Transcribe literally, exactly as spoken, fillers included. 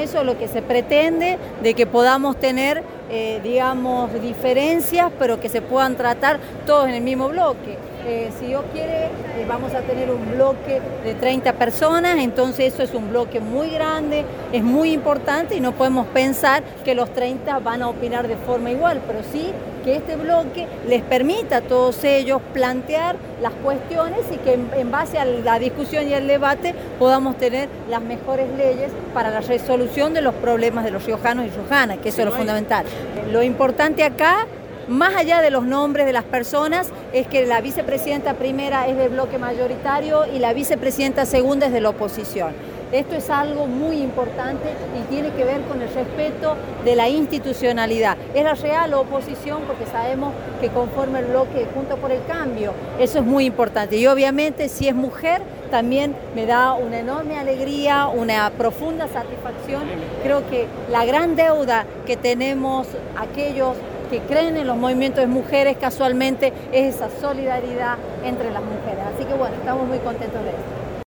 eso es lo que se pretende, de que podamos tener, eh, digamos, diferencias, pero que se puedan tratar todos en el mismo bloque. Eh, si Dios quiere, eh, vamos a tener un bloque de treinta personas, entonces eso es un bloque muy grande, es muy importante y no podemos pensar que los treinta van a opinar de forma igual, pero sí que este bloque les permita a todos ellos plantear las cuestiones y que en, en base a la discusión y el debate podamos tener las mejores leyes para la resolución de los problemas de los riojanos y riojanas, que eso es lo fundamental. Lo importante acá, más allá de los nombres de las personas, es que la vicepresidenta primera es del bloque mayoritario y la vicepresidenta segunda es de la oposición. Esto es algo muy importante y tiene que ver con el respeto de la institucionalidad. Es la real oposición porque sabemos que conforma el bloque Juntos por el Cambio. Eso es muy importante. Y obviamente si es mujer también me da una enorme alegría, una profunda satisfacción. Creo que la gran deuda que tenemos aquellos que creen en los movimientos de mujeres casualmente es esa solidaridad entre las mujeres. Así que bueno, estamos muy contentos de esto.